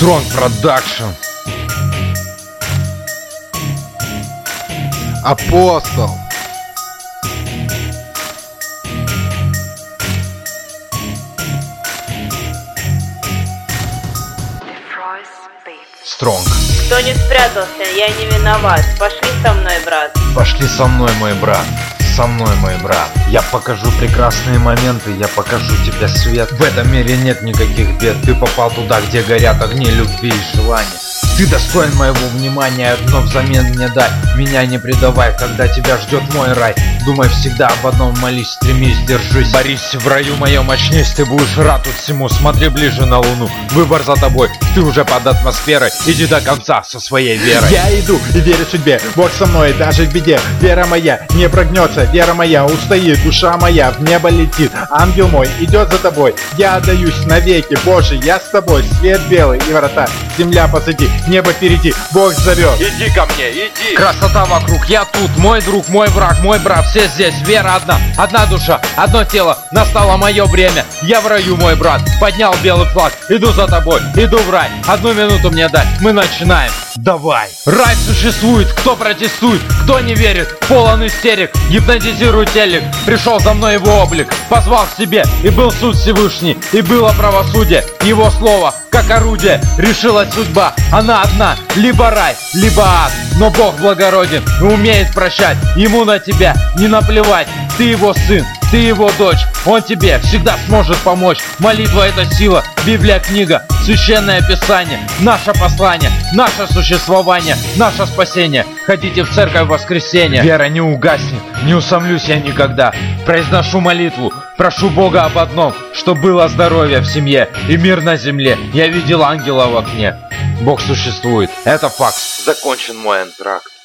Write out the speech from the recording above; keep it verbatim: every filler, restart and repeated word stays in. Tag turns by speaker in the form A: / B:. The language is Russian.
A: Strong Production.
B: Апостол.
A: Strong.
C: Кто не спрятался, я не виноват. Пошли со мной, брат.
A: Пошли со мной, мой брат. Со мной, мой брат. Я покажу прекрасные моменты, я покажу тебе свет. В этом мире нет никаких бед. Ты попал туда, где горят огни любви и желания. Ты достоин моего внимания, но взамен мне дай. Меня не предавай, когда тебя ждет мой рай. Думай всегда об одном, молись, стремись, держись. Борись, в раю моем очнись, ты будешь рад тут всему. Смотри ближе на луну, выбор за тобой. Ты уже под атмосферой, иди до конца со своей верой.
B: Я иду и верю судьбе, Бог со мной даже в беде. Вера моя не прогнется, вера моя устоит. Душа моя в небо летит, ангел мой идет за тобой. Я отдаюсь навеки, Боже, я с тобой. Свет белый и врата, земля позади, небо впереди, Бог зовет.
A: Иди ко мне, иди. Красота вокруг, я тут, мой друг, мой враг, мой брат, все здесь. Вера одна, одна душа, одно тело. Настало мое время, я в раю, мой брат. Поднял белый флаг, иду за тобой, иду в рай. Одну минуту мне дай, мы начинаем. Давай. Рай существует, кто протестует, кто не верит, полон истерик. Гипнотизирует телек, пришел за мной его облик, позвал к себе, и был суд Всевышний, и было правосудие. Его слово, как орудие, решилась судьба. Она одна, либо рай, либо ад. Но Бог благороден и умеет прощать. Ему на тебя не наплевать. Ты его сын, ты его дочь. Он тебе всегда сможет помочь. Молитва — это сила, Библия — книга, священное писание. Наше послание, наше существование, наше спасение. Ходите в церковь в воскресенье. Вера не угаснет, не усомлюсь я никогда. Произношу молитву, прошу Бога об одном, чтоб было здоровье в семье и мир на земле. Я видел ангела в окне. Бог существует, это факт. Закончен мой антракт.